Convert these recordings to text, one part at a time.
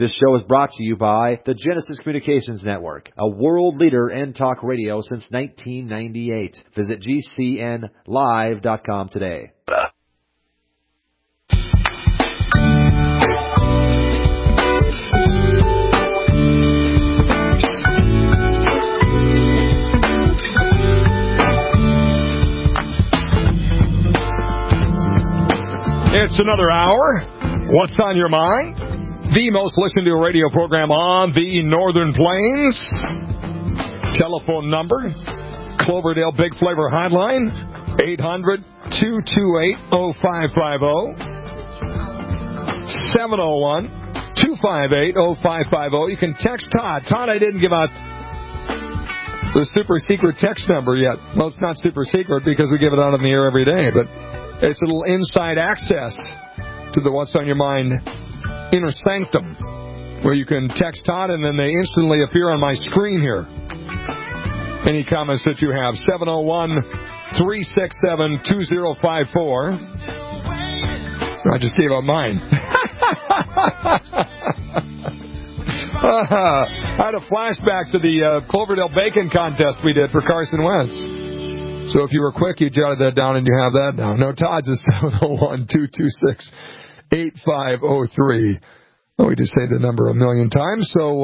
This show is brought to you by the Genesis Communications Network, a world leader in talk radio since 1998. Visit GCNlive.com today. It's another hour. What's on your mind? The most listened to radio program on the Northern Plains. Telephone number, Cloverdale Big Flavor Hotline, 800-228-0550. 701-258-0550. You can text Todd. Todd, I didn't give out the super secret text number yet. Well, it's not super secret because we give it out on the air every day, but it's a little inside access to the What's on Your Mind inner sanctum, where you can text Todd and then they instantly appear on my screen here. Any comments that you have, 701-367-2054. I just gave out mine. I had a flashback to the Cloverdale Bacon contest we did for Carson Wentz. So if you were quick, you jotted that down and you have that down. No, Todd's is 701-226-8503. Oh, we just say the number a million times, so,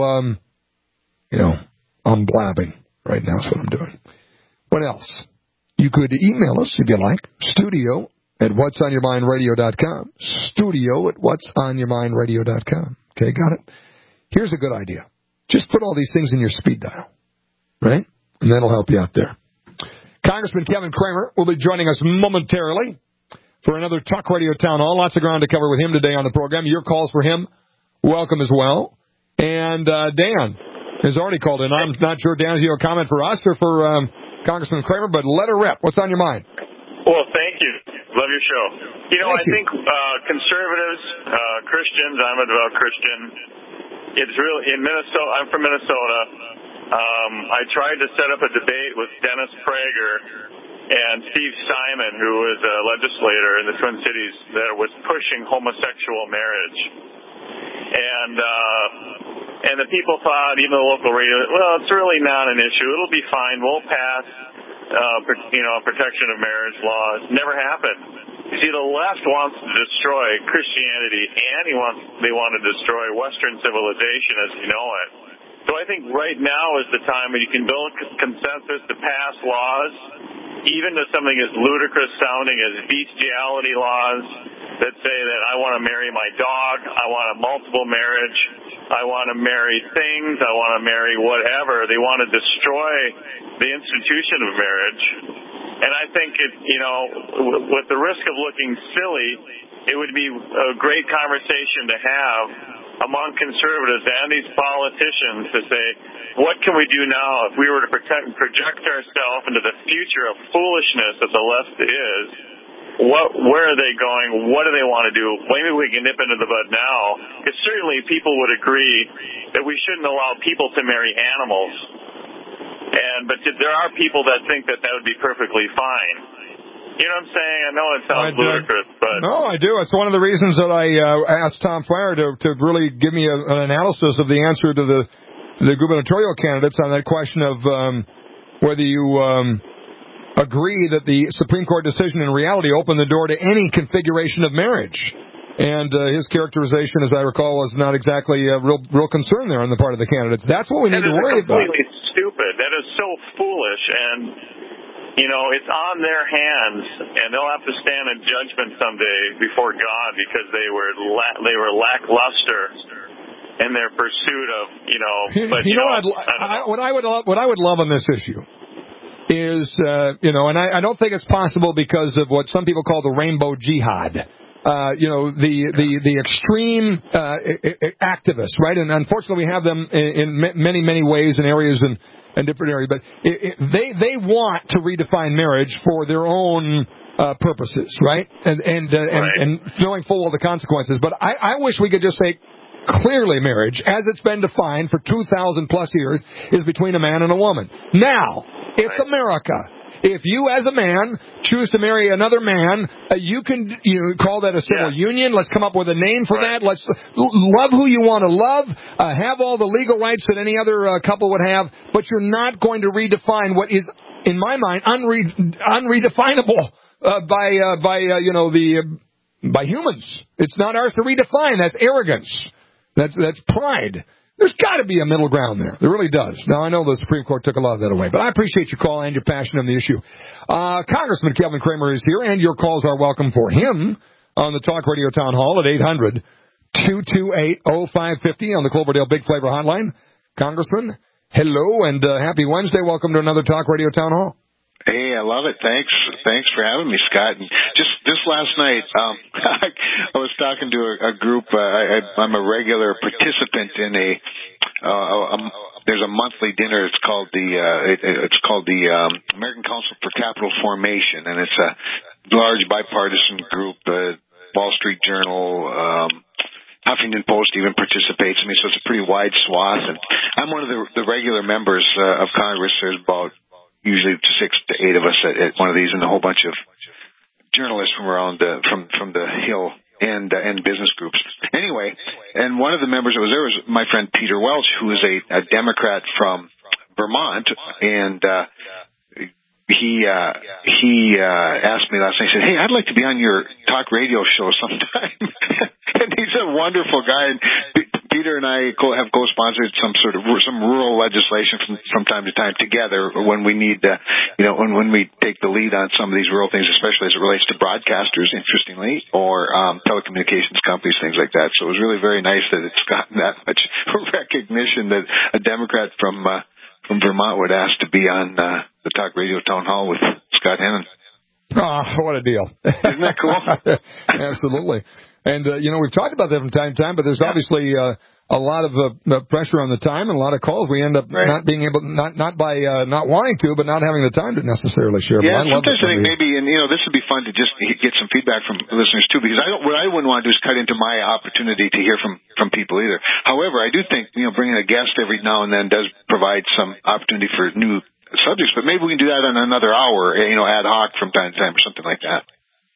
I'm blabbing right now. That's what I'm doing. What else? You could email us if you like. Studio@whatsonyourmindradio.com. Studio@whatsonyourmindradio.com. Okay, got it? Here's a good idea. Just put all these things in your speed dial, right? And that'll help you out there. Congressman Kevin Cramer will be joining us momentarily for another Talk Radio Town Hall. Lots of ground to cover with him today on the program. Your calls for him, welcome as well. And Dan has already called in. I'm not sure, Dan, if you have a comment for us or for Congressman Cramer, but let her rip. What's on your mind? Well, thank you. Love your show. I think conservatives, Christians, I'm a devout Christian. It's really, in Minnesota, I'm from Minnesota. I tried to set up a debate with Dennis Prager and Steve Simon, who was a legislator in the Twin Cities that was pushing homosexual marriage. And the people thought, even the local radio, well, it's really not an issue. It'll be fine. We'll pass, protection of marriage laws. Never happened. You see, the left wants to destroy Christianity, and they want to destroy Western civilization as we know it. So I think right now is the time when you can build consensus to pass laws, even to something as ludicrous sounding as bestiality laws that say that I want to marry my dog, I want a multiple marriage, I want to marry things, I want to marry whatever. They want to destroy the institution of marriage. And I think, with the risk of looking silly, it would be a great conversation to have among conservatives and these politicians to say, what can we do now if we were to project ourselves into the future of foolishness that the left is? Where are they going? What do they want to do? Maybe we can nip into the bud now, because certainly people would agree that we shouldn't allow people to marry animals. But there are people that think that would be perfectly fine. You know what I'm saying? I know it sounds ludicrous, but... No, I do. It's one of the reasons that I asked Tom Fryer to really give me an analysis of the answer to the gubernatorial candidates on that question of whether you agree that the Supreme Court decision in reality opened the door to any configuration of marriage. And his characterization, as I recall, was not exactly a real concern there on the part of the candidates. That's what we need to worry about. That is completely stupid. That is so foolish, and... it's on their hands, and they'll have to stand in judgment someday before God because they were lackluster in their pursuit of, what I would love on this issue is, and I don't think it's possible because of what some people call the rainbow jihad. The extreme activists, right? And unfortunately, we have them in many, many ways and areas and different areas. But they want to redefine marriage for their own purposes, right? And knowing full of the consequences. But I wish we could just say clearly marriage, as it's been defined for 2,000 plus years, is between a man and a woman. Now, it's America. if you as a man choose to marry another man, you can call that a civil union. Let's come up with a name for that. Let's love who you want to love, have all the legal rights that any other couple would have, but you're not going to redefine what is, in my mind, unredefinable by humans. It's not ours to redefine. That's arrogance. That's pride. There's got to be a middle ground there. There really does. Now, I know the Supreme Court took a lot of that away, but I appreciate your call and your passion on the issue. Congressman Kevin Cramer is here, and your calls are welcome for him on the Talk Radio Town Hall at 800-228-0550 on the Cloverdale Big Flavor Hotline. Congressman, hello, and happy Wednesday. Welcome to another Talk Radio Town Hall. Hey, I love it. Thanks for having me, Scott. And just last night, I was talking to a group. I'm a regular participant in there's a monthly dinner. It's called the American Council for Capital Formation, and it's a large bipartisan group. Wall Street Journal, Huffington Post even participates. I mean, so it's a pretty wide swath. And I'm one of the regular members of Congress. There's about usually 6 to 8 of us at one of these, and a whole bunch of journalists from around from the Hill and business groups. Anyway, and one of the members that was there was my friend Peter Welch, who is a Democrat from Vermont, and he asked me last night. He said, "Hey, I'd like to be on your talk radio show sometime." And he's a wonderful guy. And Peter and I have co-sponsored some rural legislation from time to time together when we need, when we take the lead on some of these rural things, especially as it relates to broadcasters, interestingly, or telecommunications companies, things like that. So it was really very nice that it's gotten that much recognition that a Democrat from Vermont would ask to be on the Talk Radio Town Hall with Scott Hennon. Oh, what a deal. Isn't that cool? Absolutely. And, we've talked about that from time to time, but there's obviously a lot of pressure on the time and a lot of calls. We end up not being able, not by not wanting to, but not having the time to necessarily share. Yeah, sometimes I think maybe, and this would be fun to just get some feedback from listeners too, because what I wouldn't want to do is cut into my opportunity to hear from people either. However, I do think bringing a guest every now and then does provide some opportunity for new subjects, but maybe we can do that on another hour, ad hoc from time to time or something like that.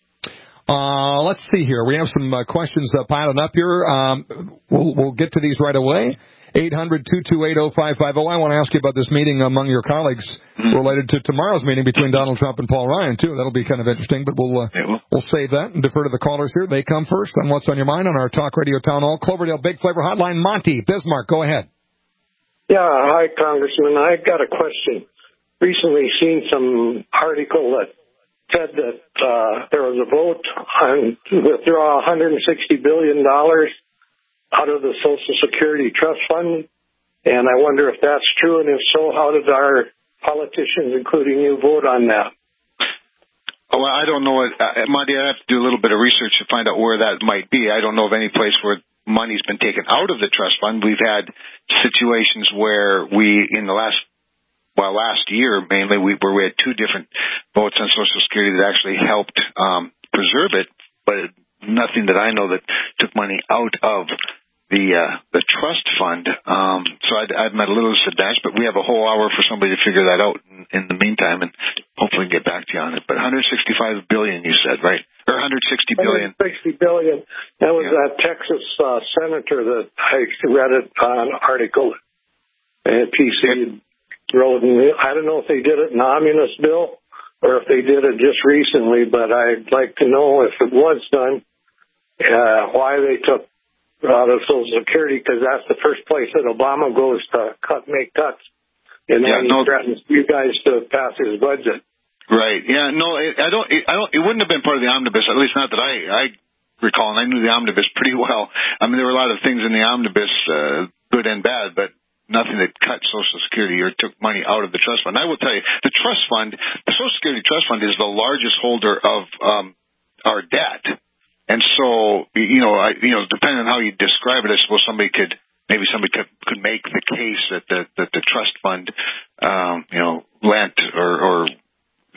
Let's see here. We have some questions piling up here. We'll get to these right away. 800-228-0550. I want to ask you about this meeting among your colleagues related to tomorrow's meeting between Donald Trump and Paul Ryan, too. That'll be kind of interesting, but we'll save that and defer to the callers here. They come first on What's on Your Mind on our Talk Radio Town Hall. Cloverdale Big Flavor Hotline. Monty, Bismarck, go ahead. Yeah, hi, Congressman. I got a question. Recently seen some article that said that there was a vote to withdraw $160 billion out of the Social Security Trust Fund, and I wonder if that's true, and if so, how did our politicians, including you, vote on that? Well, I don't know. Monty, I have to do a little bit of research to find out where that might be. I don't know of any place where money's been taken out of the trust fund. We've had situations where in the last year, mainly, where we had 2 different votes on Social Security that actually helped preserve it, but nothing that I know that took money out of the trust fund. So I'm at a little disadvantage, but we have a whole hour for somebody to figure that out in the meantime, and hopefully get back to you on it. But $165 billion, you said, right? Or $160 billion. $160 billion. That was that Texas senator that I read an article at PC. I don't know if they did it in the omnibus bill or if they did it just recently, but I'd like to know if it was done, why they took out of Social Security, because that's the first place that Obama goes to make cuts, and then he threatens you guys to pass his budget. Right. Yeah. No, I don't. It wouldn't have been part of the omnibus, at least not that I recall, and I knew the omnibus pretty well. I mean, there were a lot of things in the omnibus, good and bad, but nothing that cut Social Security or took money out of the trust fund. I will tell you, the trust fund, the Social Security Trust Fund, is the largest holder of our debt, and so depending on how you describe it, I suppose somebody could make the case that the trust fund, lent or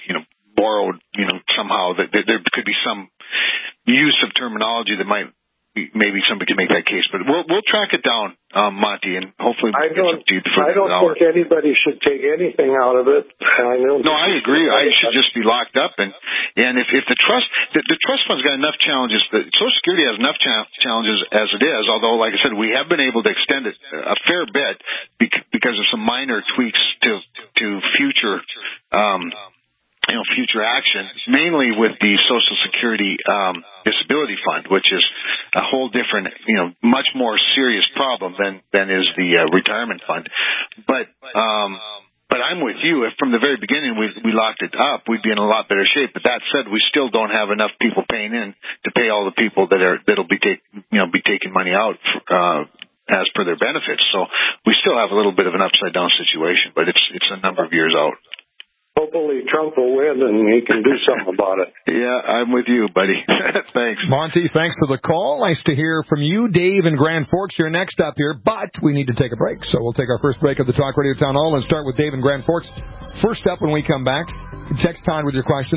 borrowed, somehow that there could be some use of terminology that might maybe somebody can make that case. But we'll track it down, Monty, and hopefully I don't think anybody should take anything out of it. I agree. I should just be locked up, and if the trust fund's got enough challenges, the Social Security has enough challenges as it is. Although, like I said, we have been able to extend it a fair bit because of some minor tweaks to future. Future action, mainly with the Social Security Disability Fund, which is a whole different, much more serious problem than is the retirement fund. But I'm with you. If from the very beginning we locked it up, we'd be in a lot better shape. But that said, we still don't have enough people paying in to pay all the people that'll be taking money out as per their benefits. So we still have a little bit of an upside down situation, but it's a number of years out. Hopefully Trump will win and he can do something about it. Yeah, I'm with you, buddy. Thanks. Monty, thanks for the call. Nice to hear from you. Dave in Grand Forks, you're next up here, but we need to take a break. So we'll take our first break of the Talk Radio Town Hall and start with Dave in Grand Forks. First up when we come back, text time with your questions,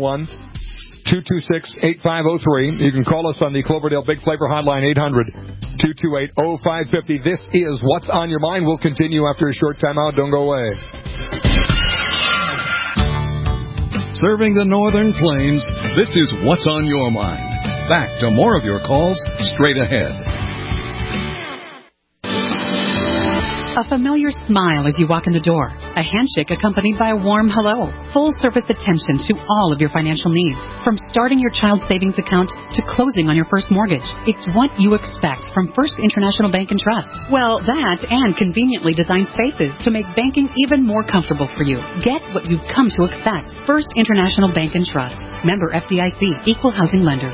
701-226-8503. You can call us on the Cloverdale Big Flavor Hotline, 800-228-0550. This is What's on Your Mind. We'll continue after a short time out. Don't go away. Serving the Northern Plains, this is What's on Your Mind. Back to more of your calls straight ahead. A familiar smile as you walk in the door. A handshake accompanied by a warm hello. Full-service attention to all of your financial needs. From starting your child's savings account to closing on your first mortgage. It's what you expect from First International Bank and Trust. Well, that and conveniently designed spaces to make banking even more comfortable for you. Get what you've come to expect. First International Bank and Trust. Member FDIC. Equal housing lender.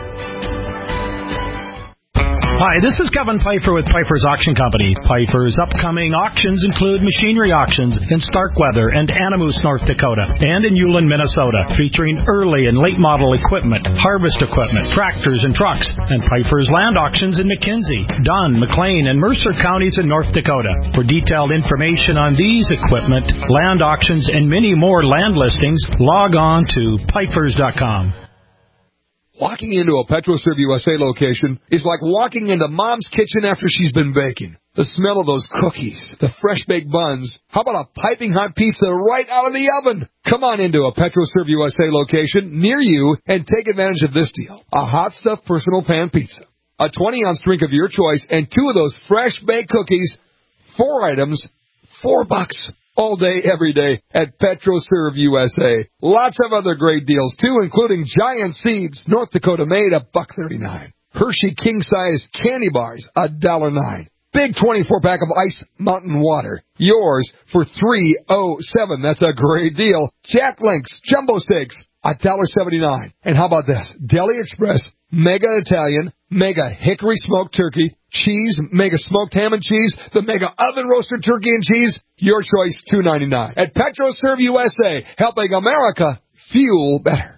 Hi, this is Kevin Pfeiffer with Pfeiffer's Auction Company. Pfeiffer's upcoming auctions include machinery auctions in Starkweather and Animus, North Dakota, and in Ulen, Minnesota, featuring early and late model equipment, harvest equipment, tractors and trucks, and Pfeiffer's land auctions in McKinsey, Dunn, McLean, and Mercer counties in North Dakota. For detailed information on these equipment, land auctions, and many more land listings, log on to Pfeiffers.com. Walking into a PetroServe USA location is like walking into Mom's kitchen after she's been baking. The smell of those cookies, the fresh-baked buns. How about a piping hot pizza right out of the oven? Come on into a PetroServe USA location near you and take advantage of this deal. A hot stuffed personal pan pizza, a 20-ounce drink of your choice, and 2 of those fresh-baked cookies. 4 items, $4. All day, every day at PetroServe USA. Lots of other great deals, too, including Giant Seeds, North Dakota made, $1.39. Hershey King Size Candy Bars, $1.09. Big 24-pack of Ice Mountain Water, yours for $3.07. That's a great deal. Jack Link's Jumbo Steaks, $1.79. And how about this? Deli Express Mega Italian, Mega Hickory Smoked Turkey, Cheese, Mega Smoked Ham and Cheese, the Mega Oven Roasted Turkey and Cheese, your choice, $2.99. At PetroServe USA, helping America fuel better.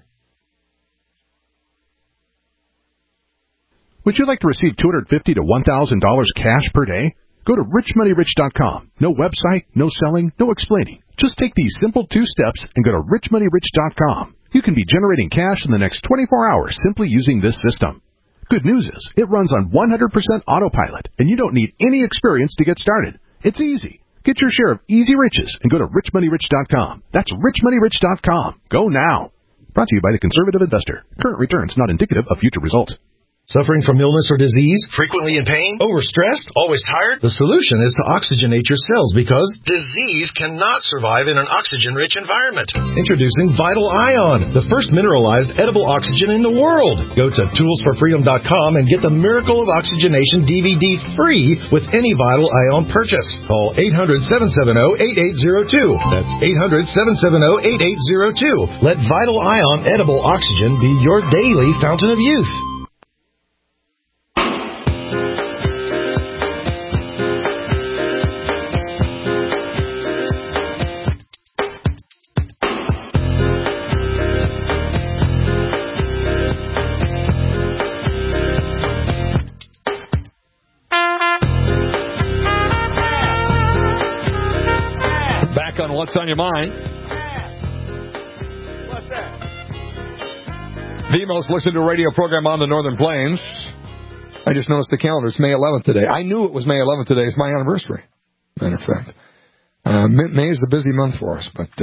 Would you like to receive $250 to $1,000 cash per day? Go to richmoneyrich.com. No website, no selling, no explaining. Just take these simple 2 steps and go to richmoneyrich.com. You can be generating cash in the next 24 hours simply using this system. Good news is, it runs on 100% autopilot, and you don't need any experience to get started. It's easy. Get your share of easy riches and go to richmoneyrich.com. That's richmoneyrich.com. Go now. Brought to you by the Conservative Investor. Current returns not indicative of future results. Suffering from illness or disease? Frequently in pain? Overstressed? Always tired? The solution is to oxygenate your cells because disease cannot survive in an oxygen-rich environment. Introducing Vital Ion, the first mineralized edible oxygen in the world. Go to toolsforfreedom.com and get the Miracle of Oxygenation DVD free with any Vital Ion purchase. Call 800-770-8802. That's 800-770-8802. Let Vital Ion edible oxygen be your daily fountain of youth. What's on your mind? What's that? The most listened to radio program on the Northern Plains. I just noticed the calendar. It's May 11th today. I knew it was May 11th today. It's my anniversary, matter of fact. May is the busy month for us. But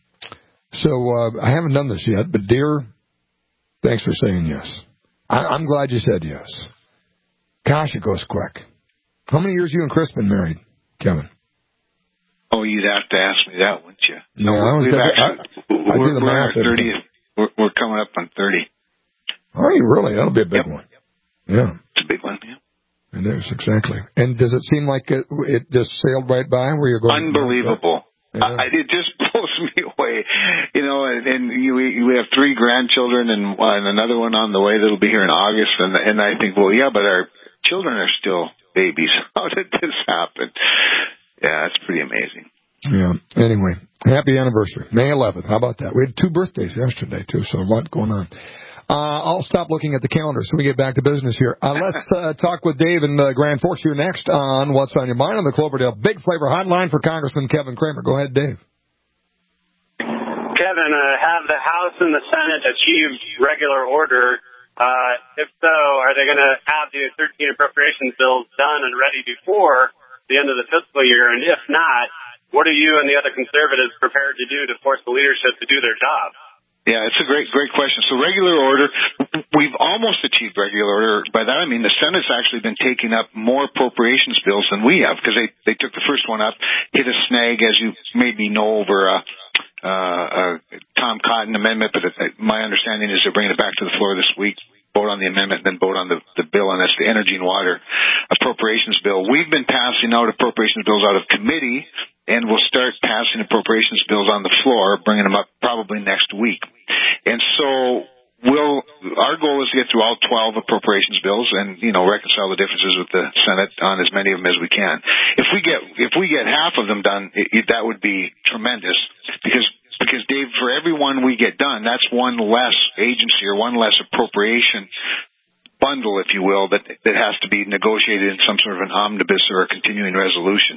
so I haven't done this yet. But, dear, thanks for saying yes. I'm glad you said yes. Gosh, it goes quick. How many years you and Chris been married, Kevin? Oh, you'd have to ask me that, wouldn't you? No, we're 30. We're coming up on 30. Are you really? That'll be a big one. Yeah. It's a big one, yeah. It is, exactly. And does it seem like it just sailed right by where you're going? Unbelievable. Yeah. It just blows me away. You know, and we have 3 grandchildren and another one on the way that'll be here in August. And I think, well, yeah, but our children are still babies. How did this happen? Yeah, it's pretty amazing. Yeah. Anyway, happy anniversary. May 11th. How about that? We had 2 birthdays yesterday, too, so a lot going on. I'll stop looking at the calendar so we get back to business here. Let's talk with Dave in Grand Forks here next on What's on Your Mind on the Cloverdale Big Flavor Hotline for Congressman Kevin Cramer. Go ahead, Dave. Kevin, have the House and the Senate achieved regular order? If so, are they going to have the 13 appropriations bills done and ready before the end of the fiscal year? And if not, what are you and the other conservatives prepared to do to force the leadership to do their job? Yeah, it's a great question. So regular order, we've almost achieved regular order. By that I mean the Senate's actually been taking up more appropriations bills than we have, because they took the first one up, hit a snag, as you maybe know, over a Tom Cotton amendment, but my understanding is they're bringing it back to the floor this week, vote on the amendment, and then vote on the bill, and that's the Energy and Water Appropriations Bill. We've been passing out appropriations bills out of committee, and we'll start passing appropriations bills on the floor, bringing them up probably next week. And so our goal is to get through all 12 appropriations bills and, reconcile the differences with the Senate on as many of them as we can. If we get half of them done, that would be tremendous, because Dave, for every one we get done, that's one less agency or one less appropriation bundle, if you will, that has to be negotiated in some sort of an omnibus or a continuing resolution.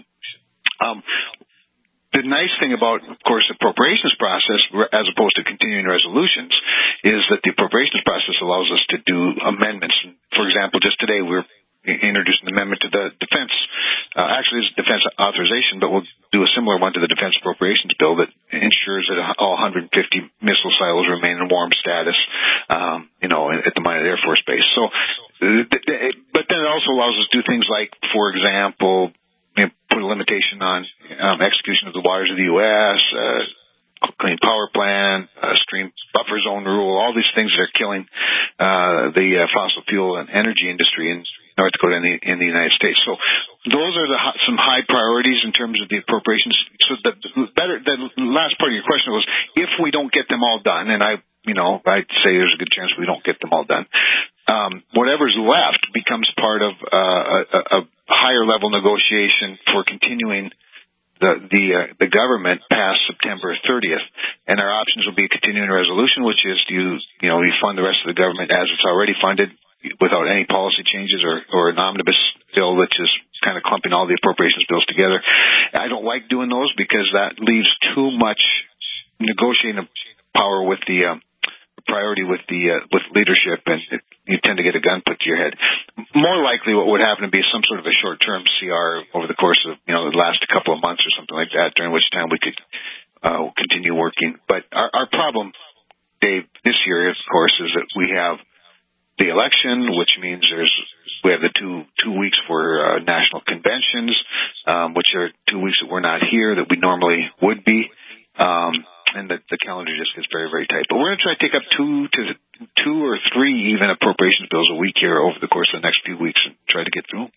The nice thing about, of course, the appropriations process, as opposed to continuing resolutions, is that the appropriations process allows us to do amendments. For example, just today we're introducing an amendment to the defense. Actually, it's defense authorization, but we'll do a similar one to the defense appropriations bill that ensures that all 150 missile silos remain in warm status, at the Minot Air Force Base. So, but then it also allows us to do things like, for example, put a limitation on execution of the waters of the U.S., Clean Power Plan, Stream Buffer Zone rule, all these things that are killing the fossil fuel and energy industry in North Dakota and in the United States. So those are some high priorities in terms of the appropriations. So the last part of your question was, if we don't get them all done, and I'd say there's a good chance we don't get them all done, whatever's left becomes part of a higher level negotiation for continuing the government past September 30th, and our options will be a continuing resolution, which is you fund the rest of the government as it's already funded without any policy changes, or an omnibus bill, which is kind of clumping all the appropriations bills together. I don't like doing those because that leaves too much negotiating power with the priority with leadership, and you tend to get a gun put to your head. More likely what would happen would be some sort of a short-term CR over the course of, the last couple of months or something like that, during which time we could continue working. But our problem, Dave, this year, of course, is that we have the election, which means we have the two weeks for national conventions, which are 2 weeks that we're not here that we normally would be. And the calendar just gets very, very tight. But we're going to try to take up two or three even appropriations bills a week here over the course of the next few weeks and try to get through them.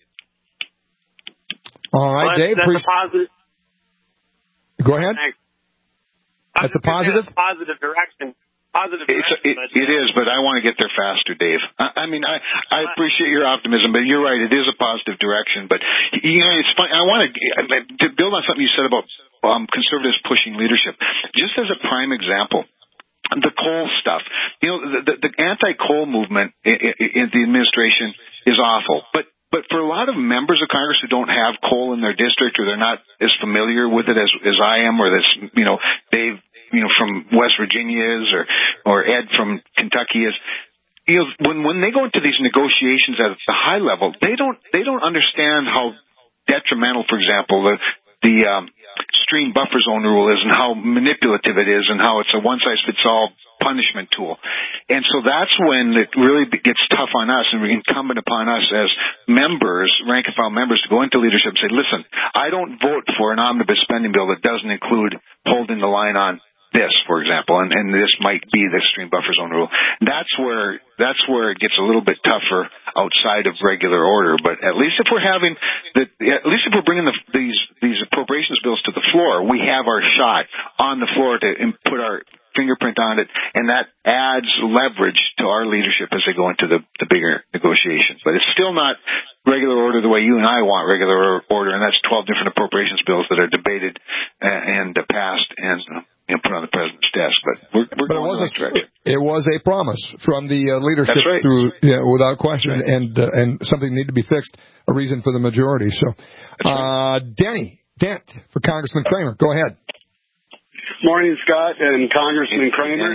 All right, Dave. That's a positive. Go ahead. Thanks. That's a positive? That's a positive direction. It is, but I want to get there faster, Dave. I appreciate your optimism, but you're right. It is a positive direction. But, it's funny. I want to build on something you said about conservatives pushing leadership. Just as a prime example, the coal stuff. The anti-coal movement in the administration is awful. But for a lot of members of Congress who don't have coal in their district, or they're not as familiar with it as I am, or Dave, from West Virginia is, or Ed from Kentucky is, when they go into these negotiations at the high level, they don't understand how detrimental, for example, the stream buffer zone rule is, and how manipulative it is, and how it's a one-size-fits-all punishment tool. And so that's when it really gets tough on us, and incumbent upon us as members, rank and file members, to go into leadership and say, listen, I don't vote for an omnibus spending bill that doesn't include holding the line on this, for example, and this might be the stream buffer zone rule. That's where it gets a little bit tougher outside of regular order. But at least if we're bringing these appropriations bills to the floor, we have our shot on the floor to put our fingerprint on it, and that adds leverage to our leadership as they go into the bigger negotiations. But it's still not regular order the way you and I want regular order, and that's 12 different appropriations bills that are debated and passed and put on the president's desk. But we're going in the right direction. It was a promise from the leadership, right. Without question, right. and something needed to be fixed, a reason for the majority. So, right. Denny Dent for Congressman Kramer. Go ahead. Morning, Scott and Congressman Kramer.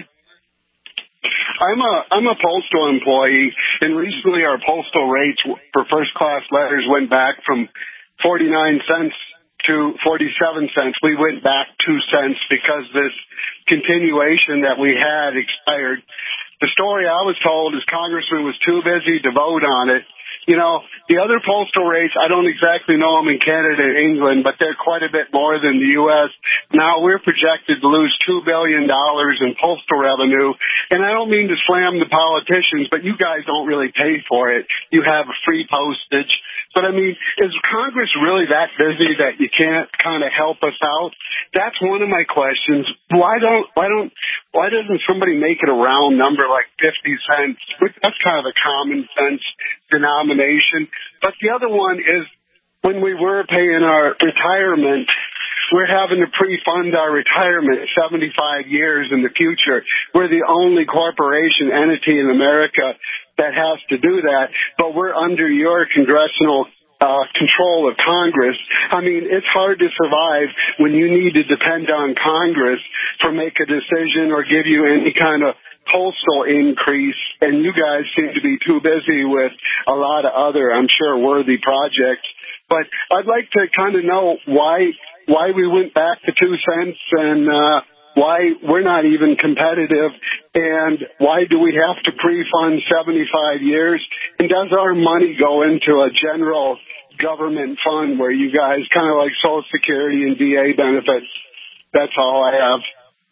I'm a postal employee, and recently our postal rates for first-class letters went back from 49 cents to 47 cents. We went back 2 cents because this continuation that we had expired. The story I was told is Congressman was too busy to vote on it. You know, the other postal rates, I don't exactly know them in Canada and England, but they're quite a bit more than the U.S. Now we're projected to lose $2 billion in postal revenue. And I don't mean to slam the politicians, but you guys don't really pay for it. You have free postage. But I mean, is Congress really that busy that you can't kind of help us out? That's one of my questions. Why doesn't somebody make it a round number like 50 cents? That's kind of a common sense denomination. But the other one is when we were paying our retirement, we're having to pre-fund our retirement 75 years in the future. We're the only corporation entity in America that has to do that, but we're under your congressional control of Congress. I mean, it's hard to survive when you need to depend on Congress to make a decision or give you any kind of postal increase, and you guys seem to be too busy with a lot of other, I'm sure, worthy projects. But I'd like to kind of know why we went back to 2 cents and why we're not even competitive, and why do we have to pre-fund 75 years? And does our money go into a general government fund where you guys kind of like Social Security and VA benefits? That's all I have.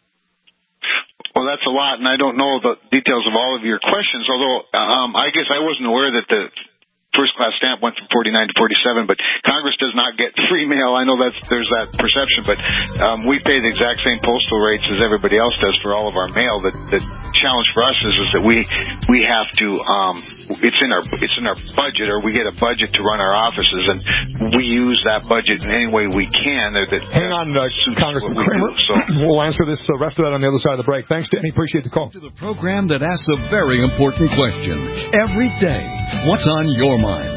Well, that's a lot, and I don't know the details of all of your questions, although I guess I wasn't aware that the first-class stamp went from 49 to 47, but Congress does not get free mail. I know there's that perception, but we pay the exact same postal rates as everybody else does for all of our mail. The challenge for us is that we have to it's in our budget, or we get a budget to run our offices, and we use that budget in any way we can. Hang on, Congressman Kramer. We'll answer this rest of that on the other side of the break. Thanks, Danny. Appreciate the call. To the program that asks a very important question every day. What's on your mind?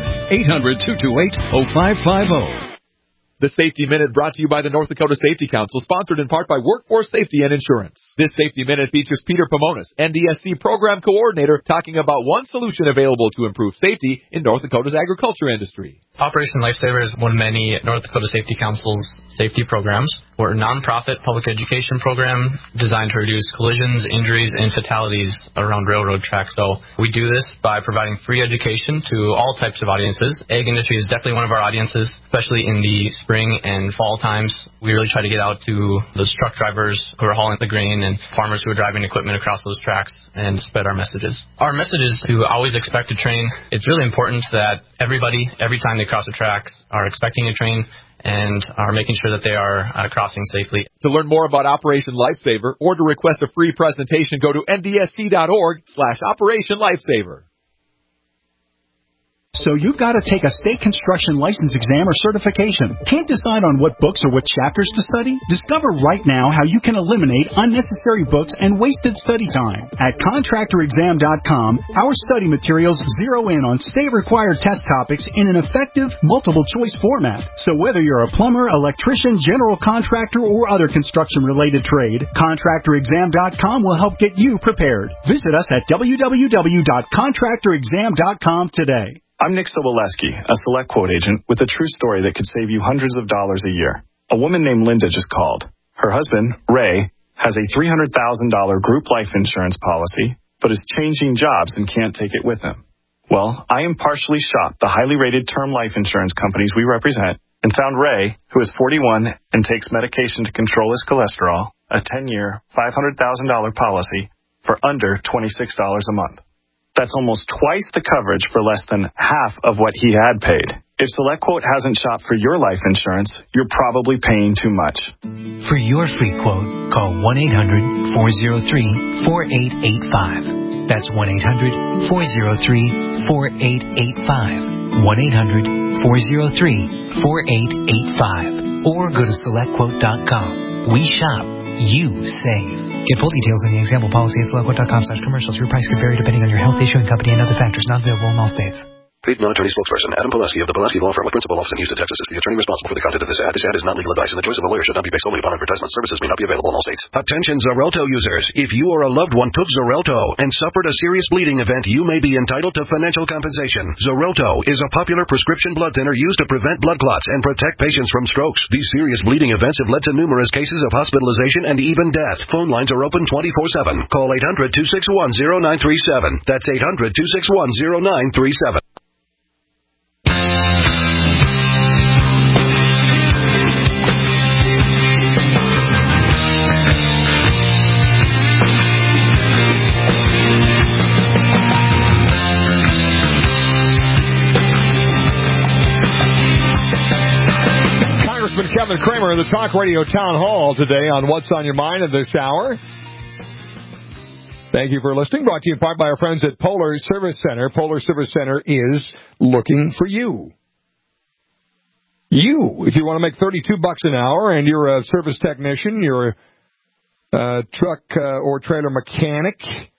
800-228-0550. The Safety Minute brought to you by the North Dakota Safety Council, sponsored in part by Workforce Safety and Insurance. This Safety Minute features Peter Pomonis, NDSC Program Coordinator, talking about one solution available to improve safety in North Dakota's agriculture industry. Operation Lifesaver is one of many North Dakota Safety Council's safety programs. We're a nonprofit public education program designed to reduce collisions, injuries, and fatalities around railroad tracks. So we do this by providing free education to all types of audiences. Ag industry is definitely one of our audiences, especially in the spring and fall times. We really try to get out to those truck drivers who are hauling the grain and farmers who are driving equipment across those tracks and spread our messages. Our message is to always expect a train. It's really important that everybody, every time they cross the tracks, are expecting a train and are making sure that they are crossing safely. To learn more about Operation Lifesaver or to request a free presentation, go to ndsc.org/Operation Lifesaver. So you've got to take a state construction license exam or certification. Can't decide on what books or what chapters to study? Discover right now how you can eliminate unnecessary books and wasted study time. At contractorexam.com, our study materials zero in on state-required test topics in an effective, multiple-choice format. So whether you're a plumber, electrician, general contractor, or other construction-related trade, contractorexam.com will help get you prepared. Visit us at www.contractorexam.com today. I'm Nick Soboleski, a Select Quote agent with a true story that could save you hundreds of dollars a year. A woman named Linda just called. Her husband, Ray, has a $300,000 group life insurance policy, but is changing jobs and can't take it with him. Well, I impartially shopped the highly rated term life insurance companies we represent and found Ray, who is 41 and takes medication to control his cholesterol, a 10-year, $500,000 policy for under $26 a month. That's almost twice the coverage for less than half of what he had paid. If SelectQuote hasn't shopped for your life insurance, you're probably paying too much. For your free quote, call 1-800-403-4885. That's 1-800-403-4885. 1-800-403-4885. Or go to SelectQuote.com. We shop. You save. Get full details in the example policy at SelectQuote.com/commercials. Your price could vary depending on your health, issuing company, and other factors. Not available in all states. Paid non-attorney spokesperson Adam Pulaski of the Pulaski Law Firm with principal office in Houston, Texas is the attorney responsible for the content of this ad. This ad is not legal advice, and the choice of a lawyer should not be based solely upon advertisement. Services may not be available in all states. Attention Xarelto users. If you or a loved one took Xarelto and suffered a serious bleeding event, you may be entitled to financial compensation. Xarelto is a popular prescription blood thinner used to prevent blood clots and protect patients from strokes. These serious bleeding events have led to numerous cases of hospitalization and even death. Phone lines are open 24/7. Call 800-261-0937. That's 800-261-0937. Kevin Kramer in the Talk Radio Town Hall today on What's on Your Mind at this hour. Thank you for listening. Brought to you in part by our friends at Polar Service Center. Polar Service Center is looking for you. If you want to make $32 an hour and you're a service technician, you're a truck or trailer mechanic,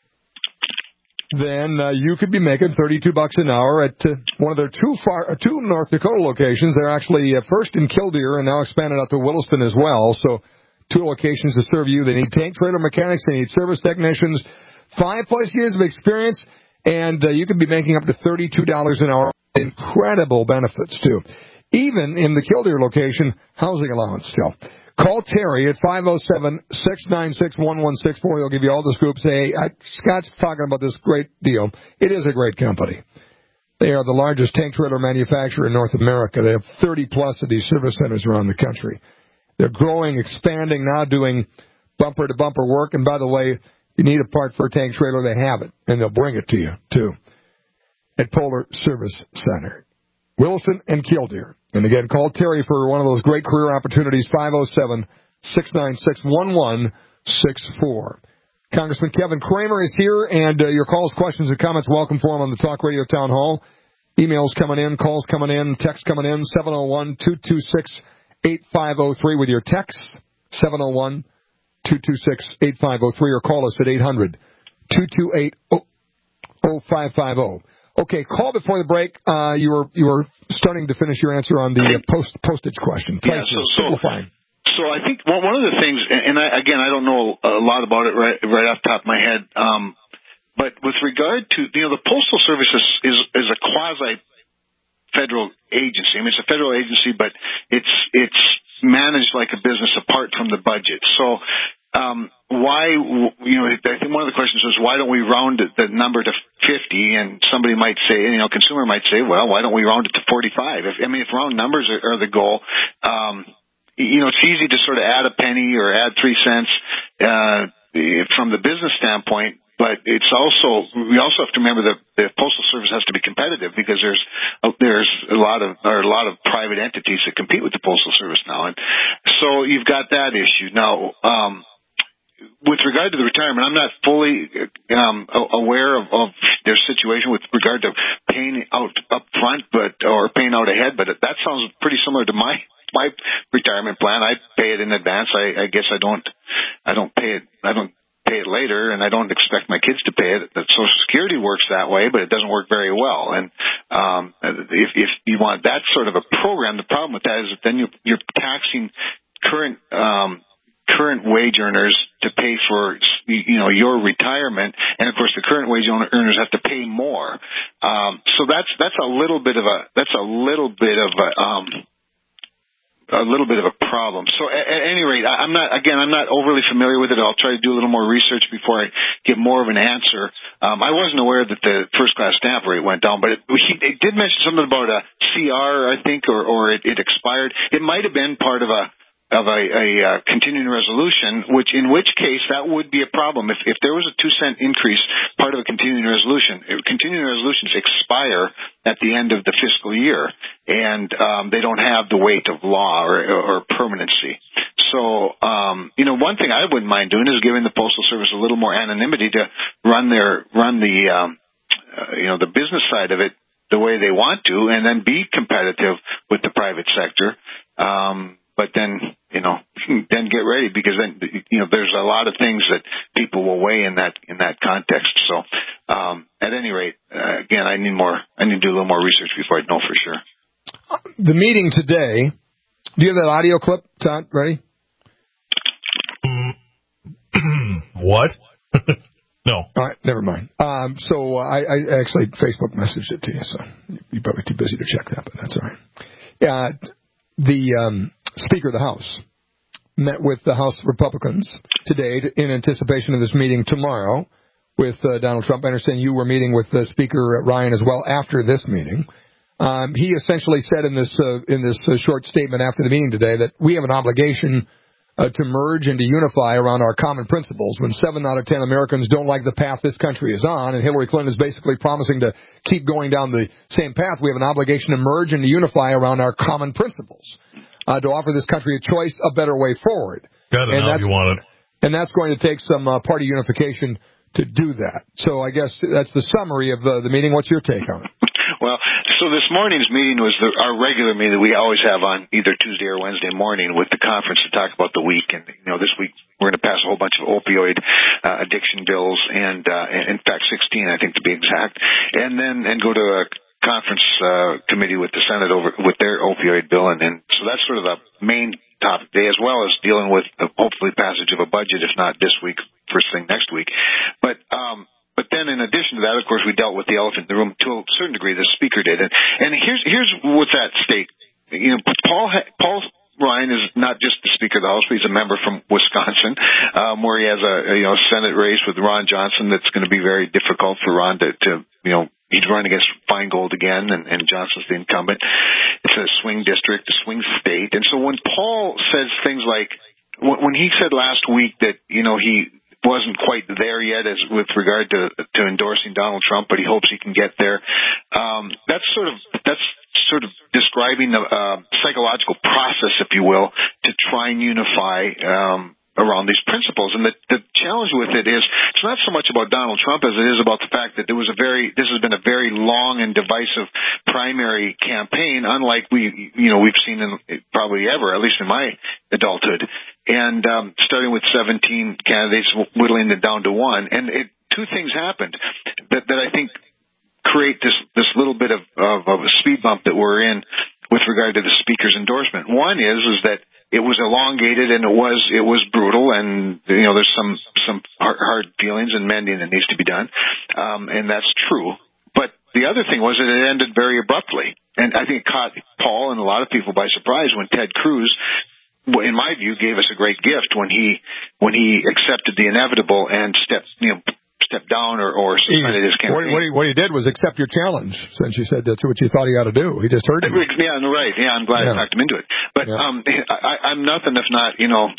then you could be making $32 an hour at one of their two North Dakota locations. They're actually first in Killdeer and now expanded out to Williston as well. So 2 locations to serve you. They need tank trailer mechanics. They need service technicians. 5+ years of experience, and you could be making up to $32 an hour. Incredible benefits, too. Even in the Killdeer location, housing allowance still. Call Terry at 507-696-1164. He'll give you all the scoops. Hey, Scott's talking about this great deal. It is a great company. They are the largest tank trailer manufacturer in North America. They have 30+ of these service centers around the country. They're growing, expanding, now doing bumper-to-bumper work. And by the way, you need a part for a tank trailer, they have it. And they'll bring it to you, too, at Polar Service Center. Williston and Killdeer. And again, call Terry for one of those great career opportunities, 507-696-1164. Congressman Kevin Kramer is here, and your calls, questions, and comments, welcome for him on the Talk Radio Town Hall. Emails coming in, calls coming in, text coming in, 701-226-8503 with your text, 701-226-8503, or call us at 800-228-0550. Okay, call before the break. You were starting to finish your answer on the postage question. Yeah, so I think one of the things, and I don't know a lot about it right off the top of my head, but with regard to, the Postal Service is a quasi-federal agency. I mean, it's a federal agency, but it's managed like a business apart from the budget. So why, I think one of the questions was, why don't we round the number to 50? And somebody might say, consumer might say, well, why don't we round it to 45? If round numbers are the goal, it's easy to sort of add a penny or add 3 cents from the business standpoint, but we also have to remember that the Postal Service has to be competitive, because there's a lot of private entities that compete with the Postal Service now, and so you've got that issue now. With regard to the retirement, I'm not fully aware of their situation with regard to paying out up front, or paying out ahead. But that sounds pretty similar to my retirement plan. I pay it in advance. I guess I don't pay it later, and I don't expect my kids to pay it. Social Security works that way, but it doesn't work very well. And if you want that sort of a program, the problem with that is that then you're taxing current wage earners to pay for your retirement, and of course the current wage earners have to pay more. So that's a little bit of a problem. So at any rate, I'm not overly familiar with it. I'll try to do a little more research before I give more of an answer. I wasn't aware that the first class stamp rate went down, but it did mention something about a CR, I think, or it expired. It might have been part of a continuing resolution, in which case that would be a problem. If there was a 2-cent increase, part of a continuing resolutions expire at the end of the fiscal year, and they don't have the weight of law or permanency. So, one thing I wouldn't mind doing is giving the Postal Service a little more anonymity to run the business side of it the way they want to, and then be competitive with the private sector. But then get ready, because then, there's a lot of things that people will weigh in that context. So, at any rate, again, I need to do a little more research before I know for sure. The meeting today, do you have that audio clip, Todd, ready? What? No. All right, never mind. So I actually Facebook messaged it to you, so you're probably too busy to check that, but that's all right. The Speaker of the House met with the House Republicans today in anticipation of this meeting tomorrow with Donald Trump. I understand you were meeting with Speaker Ryan as well after this meeting. He essentially said in this short statement after the meeting today that we have an obligation to merge and to unify around our common principles. When 7 out of 10 Americans don't like the path this country is on, and Hillary Clinton is basically promising to keep going down the same path, we have an obligation to merge and to unify around our common principles, to offer this country a choice, a better way forward. Got it, now you want it. And that's going to take some party unification to do that. So I guess that's the summary of the meeting. What's your take on it? Well, so this morning's meeting was our regular meeting that we always have on either Tuesday or Wednesday morning with the conference to talk about the week. And, this week we're going to pass a whole bunch of opioid addiction bills, and in fact 16, I think, to be exact, and go to a conference committee with the Senate with their opioid bill. And so that's sort of the main topic today, as well as dealing with hopefully passage of a budget, if not this week, first thing next week. But then in addition to that, of course, we dealt with the elephant in the room to a certain degree. The Speaker did. And here's what's at stake. Paul Ryan is not just the Speaker of the House, but he's a member from Wisconsin, where he has a Senate race with Ron Johnson that's going to be very difficult for Ron to he's running against Feingold again, and Johnson's the incumbent. It's a swing district, a swing state. And so when Paul says things like, when he said last week that, he wasn't quite there yet with regard to endorsing Donald Trump, but he hopes he can get there, that's sort of describing the psychological process, if you will, to try and unify around these principles. And the challenge with it is it's not so much about Donald Trump as it is about the fact that this has been a very long and divisive primary campaign, unlike we've seen in probably ever, at least in my adulthood. And starting with 17 candidates, whittling it down to 1. And two things happened that I think create this little bit of a speed bump that we're in with regard to the Speaker's endorsement. One is that it was elongated and it was brutal, and there's some hard feelings and mending that needs to be done, and that's true. But the other thing was that it ended very abruptly, and I think it caught Paul and a lot of people by surprise when Ted Cruz, in my view, gave us a great gift when he accepted the inevitable and stepped down or suspended his campaign. What he did was accept your challenge, since you said that's what you thought he ought to do. He just heard you. Yeah, right. Yeah, I'm glad I talked him into it. But I'm nothing if not,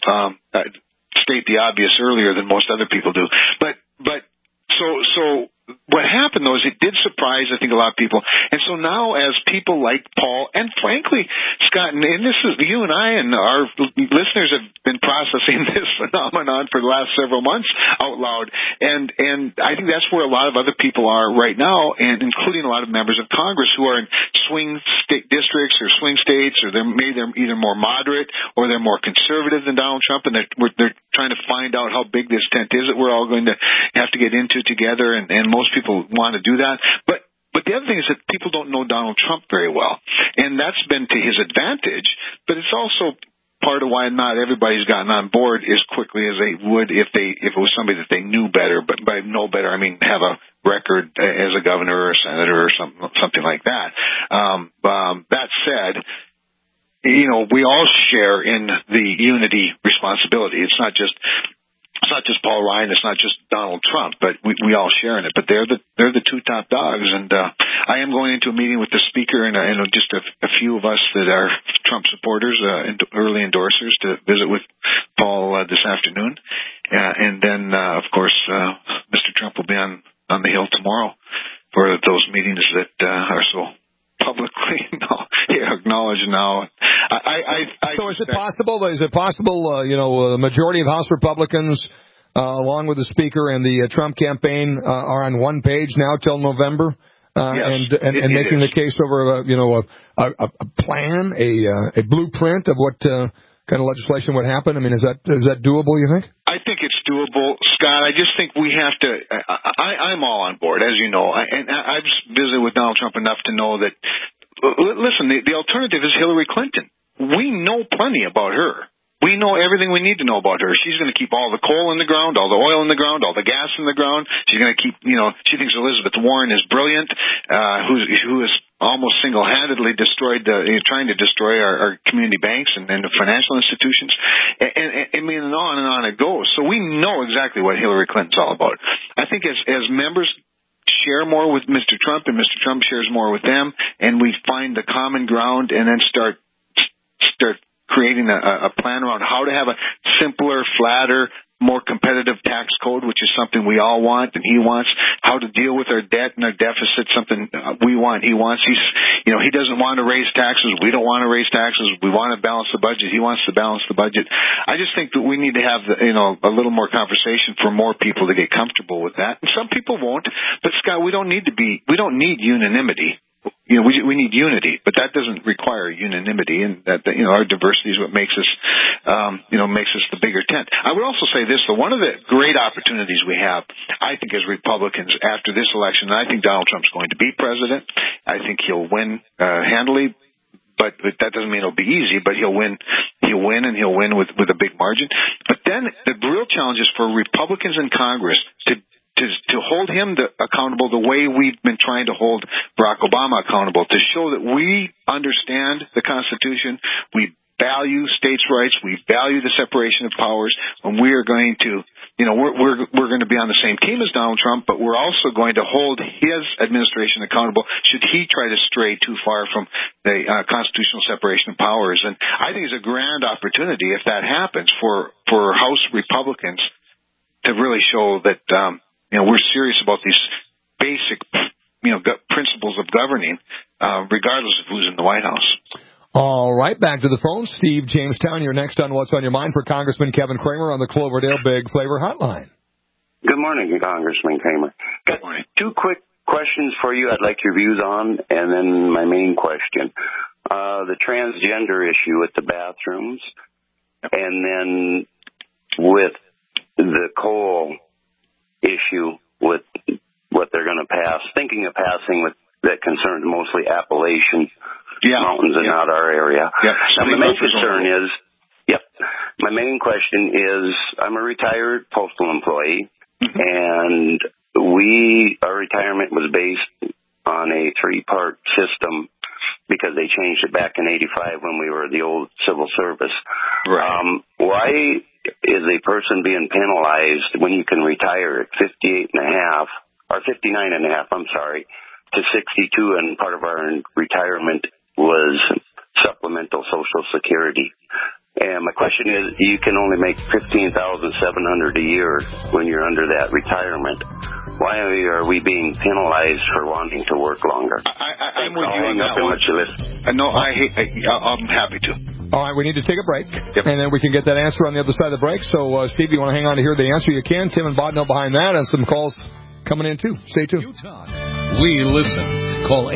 state the obvious earlier than most other people do. But so what happened though is it did surprised, I think, a lot of people. And so now as people like Paul, and frankly, Scott, and this is, you and I and our listeners have been processing this phenomenon for the last several months out loud. And I think that's where a lot of other people are right now, and including a lot of members of Congress who are in swing state districts or swing states, or they're either more moderate or they're more conservative than Donald Trump, and they're trying to find out how big this tent is that we're all going to have to get into together, and most people want to do that. But the other thing is that people don't know Donald Trump very well, and that's been to his advantage, but it's also part of why not everybody's gotten on board as quickly as they would if it was somebody that they knew better. But by know better, I mean have a record as a governor or a senator or something like that. That said, we all share in the unity responsibility. It's not just Paul Ryan. It's not just Donald Trump, but we all share in it. But they're the two top dogs. And I am going into a meeting with the speaker and just a few of us that are Trump supporters, early endorsers, to visit with Paul this afternoon. And then, of course, Mr. Trump will be on the Hill tomorrow for those meetings that are so publicly acknowledged now. So is it possible? The majority of House Republicans, along with the Speaker and the Trump campaign, are on one page now till November, yes, and making the case over a plan, a blueprint of what kind of legislation would happen? I mean, is that doable? You think? I think it's doable, Scott. I just think we have to. I'm all on board, as you know, and I've visited with Donald Trump enough to know that. Listen, the alternative is Hillary Clinton. We know plenty about her. We know everything we need to know about her. She's going to keep all the coal in the ground, all the oil in the ground, all the gas in the ground. She's going to keep, she thinks Elizabeth Warren is brilliant, who is almost single-handedly trying to destroy our community banks and the financial institutions. And on it goes. So we know exactly what Hillary Clinton's all about. I think as members share more with Mr. Trump and Mr. Trump shares more with them, and we find the common ground and then start creating a plan around how to have a simpler, flatter, more competitive tax code, which is something we all want and he wants. How to deal with our debt and our deficit, something we want. He wants. He doesn't want to raise taxes. We don't want to raise taxes. We want to balance the budget. He wants to balance the budget. I just think that we need to have a little more conversation for more people to get comfortable with that. And some people won't. But Scott, we don't need unanimity. We need unity, but that doesn't require unanimity, and that our diversity is what makes us the bigger tent. I would also say this: one of the great opportunities we have, I think, as Republicans after this election, and I think Donald Trump's going to be president. I think he'll win handily, but that doesn't mean it'll be easy. But he'll win, and he'll win with a big margin. But then the real challenge is for Republicans in Congress to hold him accountable the way we've been trying to hold Barack Obama accountable, to show that we understand the Constitution, we value states' rights, we value the separation of powers, and we are going to, we're going to be on the same team as Donald Trump, but we're also going to hold his administration accountable should he try to stray too far from the constitutional separation of powers. And I think it's a grand opportunity if that happens for House Republicans to really show that we're serious about these basic, principles of governing, regardless of who's in the White House. All right, back to the phone. Steve, Jamestown, you're next on What's on Your Mind for Congressman Kevin Cramer on the Cloverdale Big Flavor Hotline. Good morning, Congressman Cramer. Good morning. Two quick questions for you I'd like your views on, and then my main question. The transgender issue at the bathrooms, and then with the coal issue with what they're going to pass, thinking of passing that concerns mostly Appalachian mountains and not our area. Now, my main concern is, my main question is, I'm a retired postal employee, and our retirement was based on a three-part system because they changed it back in 85 when we were the old civil service. Right. Why is a person being penalized when you can retire at 59 and a half, to 62, and part of our retirement was supplemental Social Security? And my question is, you can only make $15,700 a year when you're under that retirement. Why are we being penalized for wanting to work longer? I'm with you on that one. No, I'm happy to. All right, we need to take a break, and then we can get that answer on the other side of the break. So, Steve, you want to hang on to hear the answer? You can. Tim and Bodnell behind that, and some calls coming in, too. Stay tuned. We listen. Call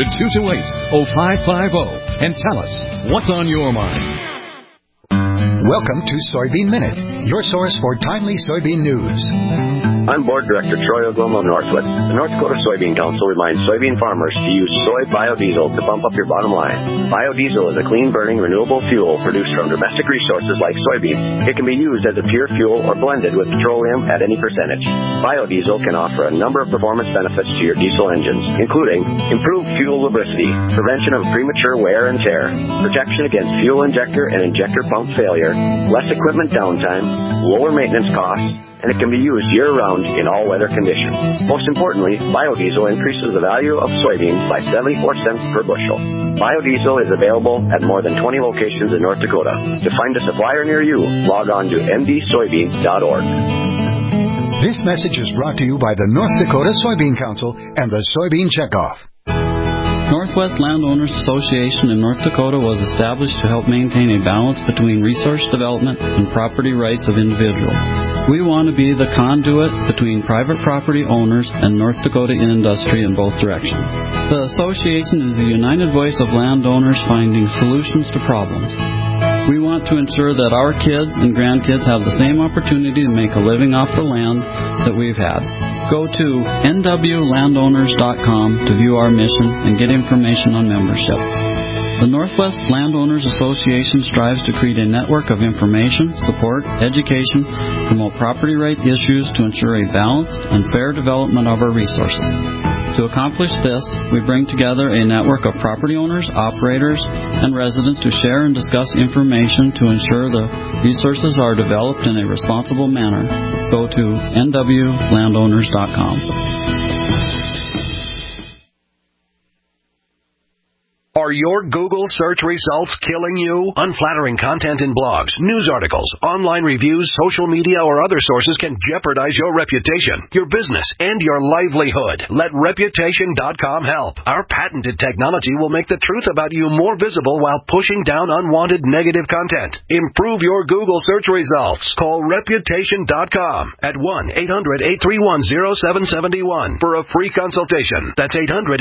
800-228-0550 and tell us what's on your mind. Welcome to Soybean Minute, your source for timely soybean news. I'm Board Director Troy Oglum of Northwood. The North Dakota Soybean Council reminds soybean farmers to use soy biodiesel to bump up your bottom line. Biodiesel is a clean-burning, renewable fuel produced from domestic resources like soybeans. It can be used as a pure fuel or blended with petroleum at any percentage. Biodiesel can offer a number of performance benefits to your diesel engines, including improved fuel lubricity, prevention of premature wear and tear, protection against fuel injector and injector pump failure, less equipment downtime, lower maintenance costs, and it can be used year-round in all weather conditions. Most importantly, biodiesel increases the value of soybeans by 74 cents per bushel. Biodiesel is available at more than 20 locations in North Dakota. To find a supplier near you, log on to ndsoybeans.org. This message is brought to you by the North Dakota Soybean Council and the Soybean Checkoff. Northwest Landowners Association in North Dakota was established to help maintain a balance between resource development and property rights of individuals. We want to be the conduit between private property owners and North Dakota industry in both directions. The association is the united voice of landowners finding solutions to problems. We want to ensure that our kids and grandkids have the same opportunity to make a living off the land that we've had. Go to nwlandowners.com to view our mission and get information on membership. The Northwest Landowners Association strives to create a network of information, support, education, promote property right issues to ensure a balanced and fair development of our resources. To accomplish this, we bring together a network of property owners, operators, and residents to share and discuss information to ensure the resources are developed in a responsible manner. Go to nwlandowners.com. Are your Google search results killing you? Unflattering content in blogs, news articles, online reviews, social media, or other sources can jeopardize your reputation, your business, and your livelihood. Let Reputation.com help. Our patented technology will make the truth about you more visible while pushing down unwanted negative content. Improve your Google search results. Call Reputation.com at 1-800-831-0771 for a free consultation. That's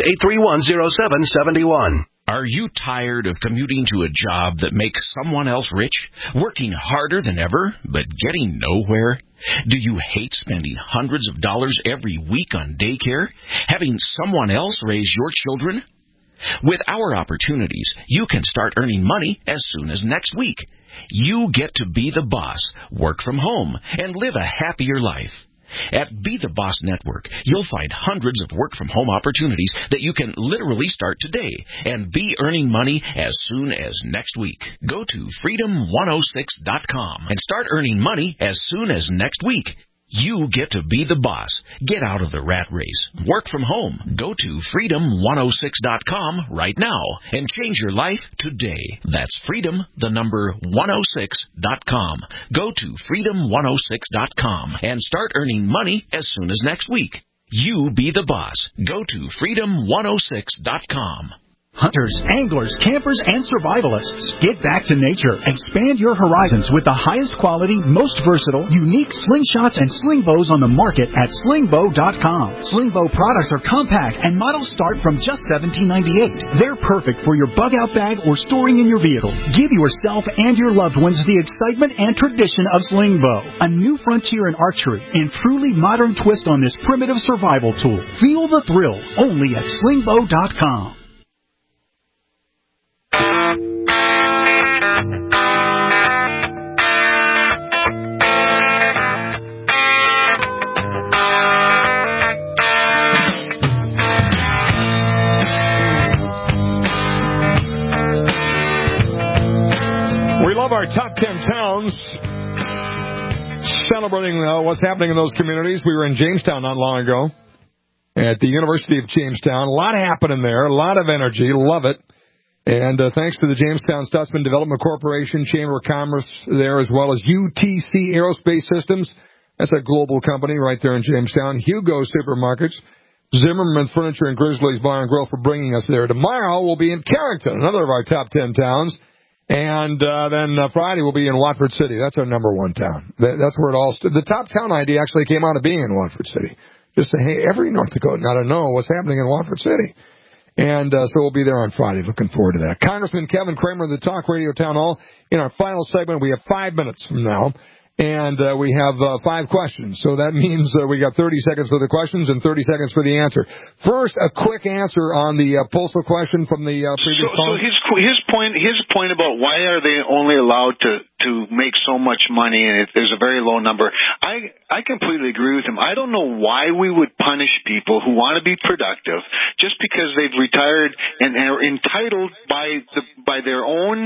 800-831-0771. Are you tired of commuting to a job that makes someone else rich, working harder than ever, but getting nowhere? Do you hate spending hundreds of dollars every week on daycare, having someone else raise your children? With our opportunities, you can start earning money as soon as next week. You get to be the boss, work from home, and live a happier life. At Be the Boss Network, you'll find hundreds of work-from-home opportunities that you can literally start today and be earning money as soon as next week. Go to freedom106.com and start earning money as soon as next week. You get to be the boss. Get out of the rat race. Work from home. Go to freedom106.com right now and change your life today. That's freedom106.com. Go to freedom106.com and start earning money as soon as next week. You be the boss. Go to freedom106.com. Hunters, anglers, campers, and survivalists. Get back to nature. Expand your horizons with the highest quality, most versatile, unique slingshots and sling bows on the market at slingbow.com. Slingbow products are compact and models start from just $17.98. They're perfect for your bug-out bag or storing in your vehicle. Give yourself and your loved ones the excitement and tradition of Slingbow, a new frontier in archery and truly modern twist on this primitive survival tool. Feel the thrill only at slingbow.com. We love our top 10 towns, celebrating what's happening in those communities. We were in Jamestown not long ago at the University of Jamestown. A lot happening there, a lot of energy. Love it. And thanks to the Jamestown Stutzman Development Corporation, Chamber of Commerce there, as well as UTC Aerospace Systems, That's a global company right there in Jamestown. Hugo Supermarkets, Zimmerman's Furniture, and Grizzly's Bar and Grill for bringing us there. Tomorrow we'll be in Carrington, another of our top 10 towns. And then Friday we'll be in Watford City. That's our number one town. That's where it all the top town idea actually came out of being in Watford City. Just say, hey, every North Dakotan ought to know what's happening in Watford City. And so we'll be there on Friday. Looking forward to that. Congressman Kevin Kramer of the Talk Radio Town Hall. In our final segment, we have 5 minutes from now. And we have 5 questions. So that means we got 30 seconds for the questions and 30 seconds for the answer. First, a quick answer on the postal question from the previous caller. So his point about why are they only allowed to make so much money and there's a very low number, I completely agree with him. I don't know why we would punish people who want to be productive just because they've retired and are entitled by their own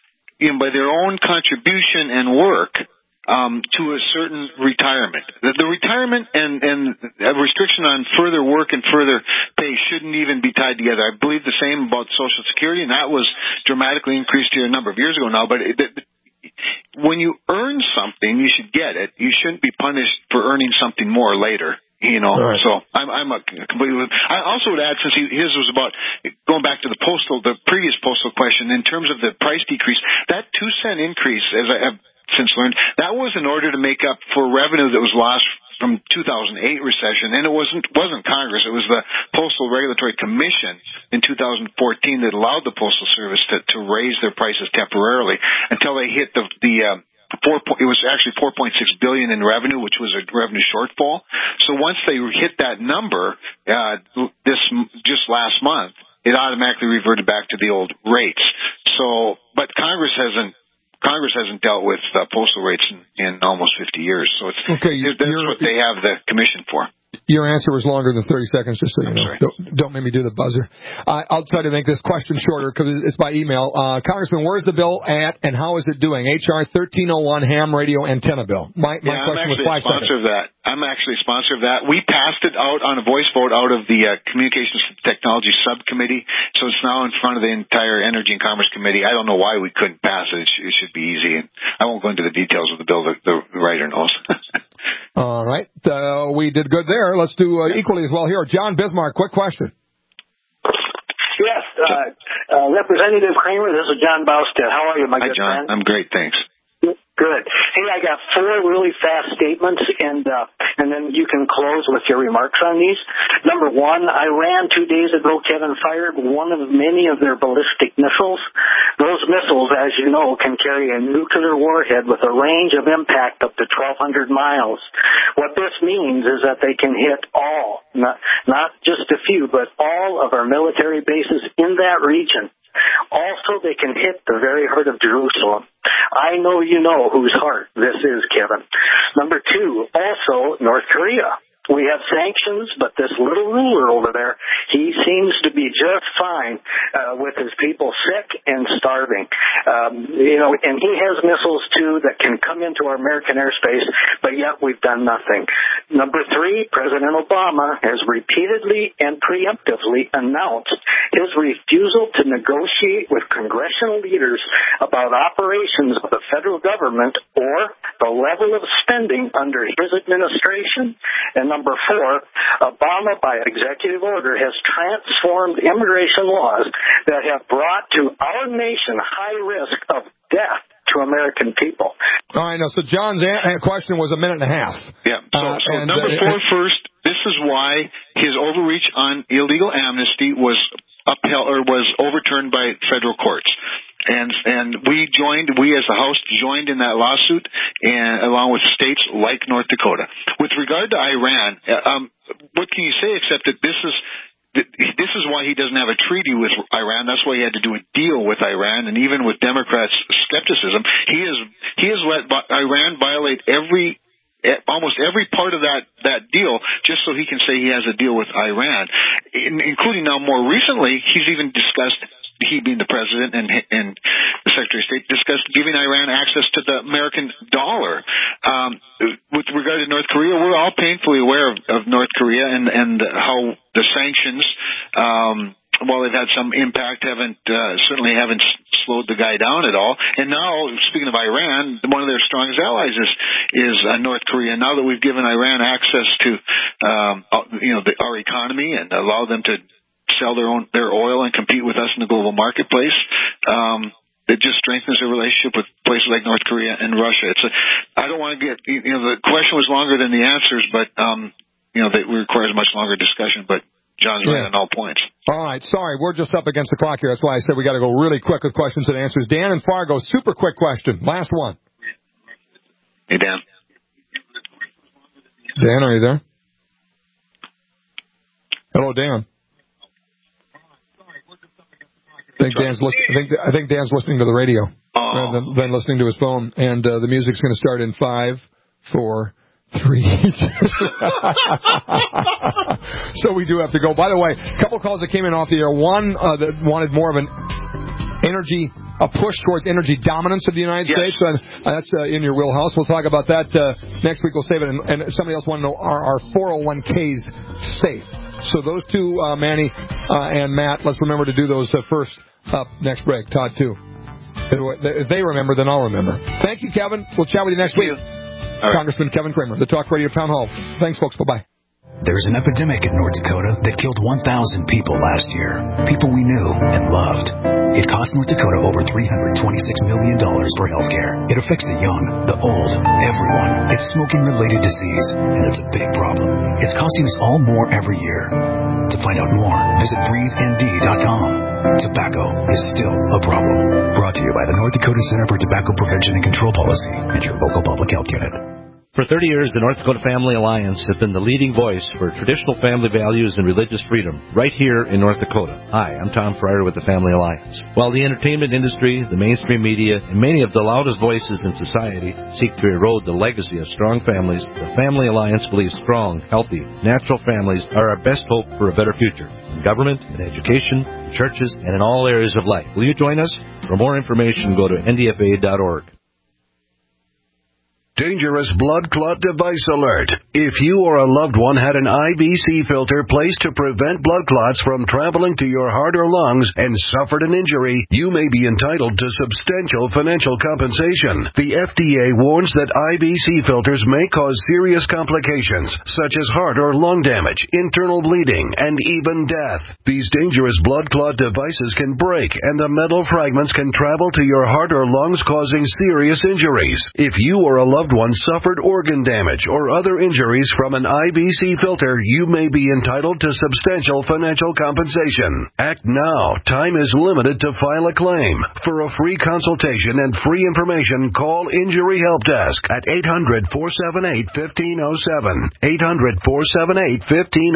contribution and work to a certain retirement. The retirement and a restriction on further work and further pay shouldn't even be tied together. I believe the same about Social Security, and that was dramatically increased here a number of years ago now. But when you earn something, you should get it. You shouldn't be punished for earning something more later. Right. So I'm completely. I also would add, since his was about going back to the previous postal question, in terms of the price decrease, that 2-cent increase, as I have since learned, that was in order to make up for revenue that was lost from 2008 recession, and it wasn't Congress. It was the Postal Regulatory Commission in 2014 that allowed the Postal Service to raise their prices temporarily until they hit it was actually $4.6 billion in revenue, which was a revenue shortfall. So once they hit that number, just last month, it automatically reverted back to the old rates. So, but Congress hasn't dealt with postal rates in almost 50 years. So that's what they have the commission for. Your answer was longer than 30 seconds, just so you know. Don't make me do the buzzer. I'll try to make this question shorter because it's by email. Congressman, where's the bill at and how is it doing? HR 1301 ham radio antenna bill. My question was 5 seconds. I'm actually a sponsor of that. We passed it out on a voice vote out of the Communications Technology Subcommittee, so it's now in front of the entire Energy and Commerce Committee. I don't know why we couldn't pass it. It should be easy. And I won't go into the details of the bill. The writer knows. All right. We did good there. Let's do equally as well here. John Bismarck, quick question. Yes. Representative Kramer, this is John Bowstead. How are you, my good John. friend? I'm great, thanks. Good. Hey, I got 4 really fast statements, and then you can close with your remarks on these. Number 1, Iran 2 days ago, Kevin, fired one of many of their ballistic missiles. Those missiles, as you know, can carry a nuclear warhead with a range of impact up to 1,200 miles. What this means is that they can hit all, not just a few, but all of our military bases in that region. Also, they can hit the very heart of Jerusalem. I know you know whose heart this is, Kevin. Number 2, also North Korea. We have sanctions, but this little ruler over there, he seems to be just fine with his people sick and starving. And he has missiles, too, that can come into our American airspace, but yet we've done nothing. Number 3, President Obama has repeatedly and preemptively announced his refusal to negotiate with congressional leaders about operations of the federal government or the level of spending under his administration. And number 4, Obama, by executive order, has transformed immigration laws that have brought to our nation high risk of death to American people. All right, now, so John's question was a minute and a half. Yeah, so number 4 first, this is why his overreach on illegal amnesty was overturned by federal courts. And we as the House joined in that lawsuit, and along with states like North Dakota. With regard to Iran, what can you say except that this is why he doesn't have a treaty with Iran. That's why he had to do a deal with Iran, and even with Democrats' skepticism, he has let Iran violate almost every part of that deal just so he can say he has a deal with Iran, including now more recently, he's even discussed, he being the president and the Secretary of State, discussed giving Iran access to the American dollar. With regard to North Korea, we're all painfully aware of North Korea and how the sanctions, while they've had some impact, certainly haven't slowed the guy die down at all. And now, speaking of Iran, one of their strongest allies is North Korea. Now that we've given Iran access to our economy and allow them to sell their oil and compete with us in the global marketplace, it just strengthens their relationship with places like North Korea and Russia. I don't want to get, the question was longer than the answers, but, it requires a much longer discussion, but John's right on all points. All right. Sorry, we're just up against the clock here. That's why I said we got to go really quick with questions and answers. Dan in Fargo, super quick question. Last one. Hey, Dan. Dan, are you there? Hello, Dan. I think Dan's listening to the radio rather than listening to his phone. And the music's going to start in 5, 4, 3. So we do have to go. By the way, a couple calls that came in off the air. One that wanted more of a push towards energy dominance of the United States. That's in your wheelhouse. We'll talk about that next week. We'll save it. And somebody else wanted to know, are our 401ks safe? So those two, Manny and Matt, let's remember to do those first up next break. Todd, too. If they remember, then I'll remember. Thank you, Kevin. We'll chat with you next week. Right. Congressman Kevin Kramer, the Talk Radio Town Hall. Thanks, folks. Bye-bye. There's an epidemic in North Dakota that killed 1,000 people last year. People we knew and loved. It cost North Dakota over $326 million for health care. It affects the young, the old, everyone. It's smoking-related disease, and it's a big problem. It's costing us all more every year. To find out more, visit breatheND.com. Tobacco is still a problem. Brought to you by the North Dakota Center for Tobacco Prevention and Control Policy and your local public health unit. For 30 years, the North Dakota Family Alliance has been the leading voice for traditional family values and religious freedom right here in North Dakota. Hi, I'm Tom Fryer with the Family Alliance. While the entertainment industry, the mainstream media, and many of the loudest voices in society seek to erode the legacy of strong families, the Family Alliance believes strong, healthy, natural families are our best hope for a better future in government, in education, in churches, and in all areas of life. Will you join us? For more information, go to ndfa.org. Dangerous blood clot device alert. If you or a loved one had an IVC filter placed to prevent blood clots from traveling to your heart or lungs and suffered an injury, you may be entitled to substantial financial compensation. The FDA warns that IVC filters may cause serious complications, such as heart or lung damage, internal bleeding, and even death. These dangerous blood clot devices can break, and the metal fragments can travel to your heart or lungs, causing serious injuries. If you or a loved one suffered organ damage or other injuries from an IVC filter, you may be entitled to substantial financial compensation. Act now. Time is limited to file a claim. For a free consultation and free information, call Injury Help Desk at 800-478-1507. 800-478-1507.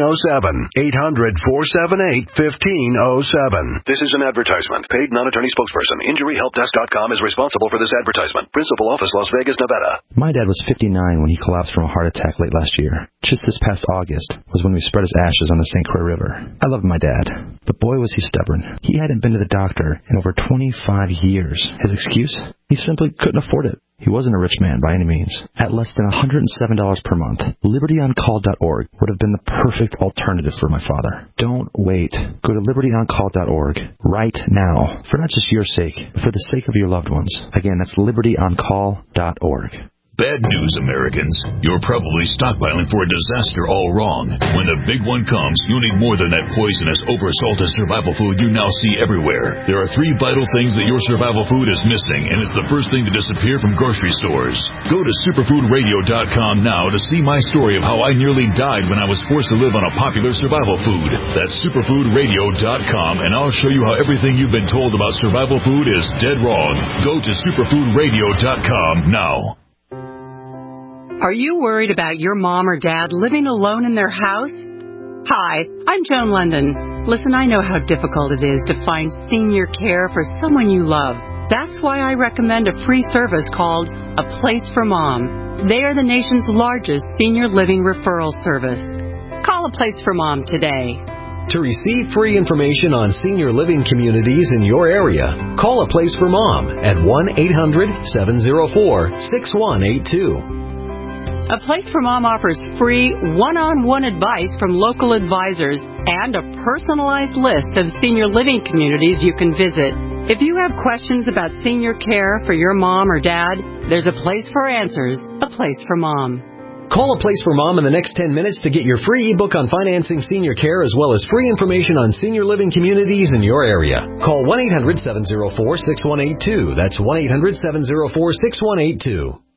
800-478-1507. This is an advertisement. Paid non-attorney spokesperson. InjuryHelpDesk.com is responsible for this advertisement. Principal office, Las Vegas, Nevada. My dad was 59 when he collapsed from a heart attack late last year. Just this past August was when we spread his ashes on the St. Croix River. I loved my dad, but boy was he stubborn. He hadn't been to the doctor in over 25 years. His excuse? He simply couldn't afford it. He wasn't a rich man by any means. At less than $107 per month, LibertyOnCall.org would have been the perfect alternative for my father. Don't wait. Go to LibertyOnCall.org right now, for not just your sake, but for the sake of your loved ones. Again, that's LibertyOnCall.org. Bad news, Americans. You're probably stockpiling for a disaster all wrong. When the big one comes, you'll need more than that poisonous, oversalted survival food you now see everywhere. There are 3 vital things that your survival food is missing, and it's the first thing to disappear from grocery stores. Go to superfoodradio.com now to see my story of how I nearly died when I was forced to live on a popular survival food. That's superfoodradio.com, and I'll show you how everything you've been told about survival food is dead wrong. Go to superfoodradio.com now. Are you worried about your mom or dad living alone in their house? Hi, I'm Joan London. Listen, I know how difficult it is to find senior care for someone you love. That's why I recommend a free service called A Place for Mom. They are the nation's largest senior living referral service. Call A Place for Mom today. To receive free information on senior living communities in your area, call A Place for Mom at 1-800-704-6182. A Place for Mom offers free one-on-one advice from local advisors and a personalized list of senior living communities you can visit. If you have questions about senior care for your mom or dad, there's a place for answers, a place for mom. Call A Place for Mom in the next 10 minutes to get your free ebook on financing senior care as well as free information on senior living communities in your area. Call 1-800-704-6182. That's 1-800-704-6182.